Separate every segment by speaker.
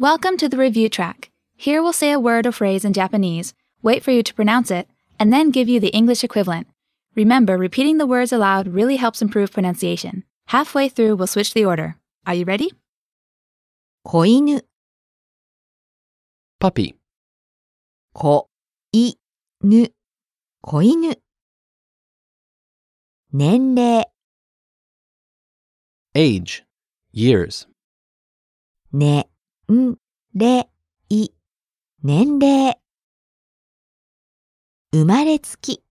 Speaker 1: Welcome to the review track. Here we'll say a word or phrase in Japanese, wait for you to pronounce it, and then give you the English equivalent. Remember, repeating the words aloud really helps improve pronunciation. Halfway through, we'll switch the order. Are you ready?
Speaker 2: 子犬
Speaker 3: puppy,
Speaker 2: 子犬子犬年齢
Speaker 3: age, years,
Speaker 2: 年齢年齢生まれつき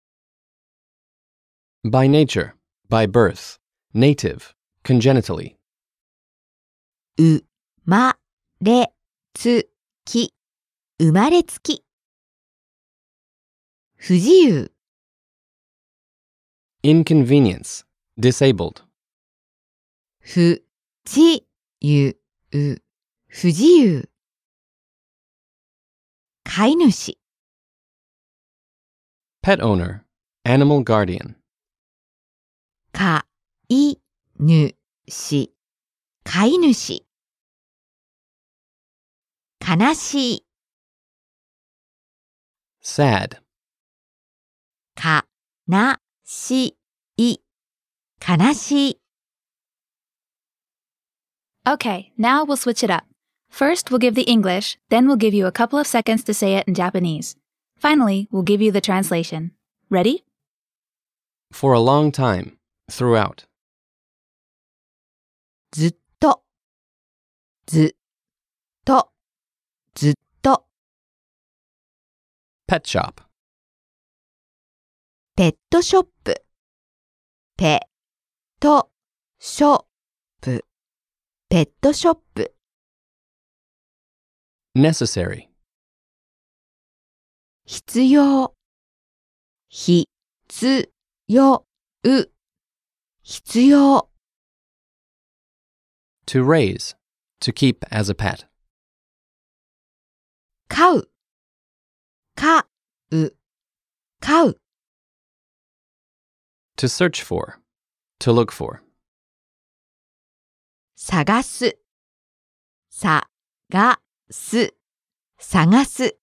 Speaker 3: by nature, by birth, native, congenitally,
Speaker 2: 生まれつき生まれつき不自由
Speaker 3: inconvenience, disabled,
Speaker 2: 不自由不自由飼い主
Speaker 3: pet owner, animal guardian,
Speaker 2: 飼い主飼い主悲しい
Speaker 3: sad,
Speaker 2: 悲しい悲しい
Speaker 1: Okay, now we'll switch it up. First, we'll give the English, then we'll give you a couple of seconds to say it in Japanese. Finally, we'll give you the translation. Ready?
Speaker 3: for a long time, throughout,
Speaker 2: ずっとずっとずっと
Speaker 3: pet shop,
Speaker 2: ペットショップペットショップペットショップ
Speaker 3: necessary,
Speaker 2: 必要必要必要
Speaker 3: to raise, to keep as a pet,
Speaker 2: 飼う飼う飼う
Speaker 3: to search for, to look for,
Speaker 2: 探す探す探す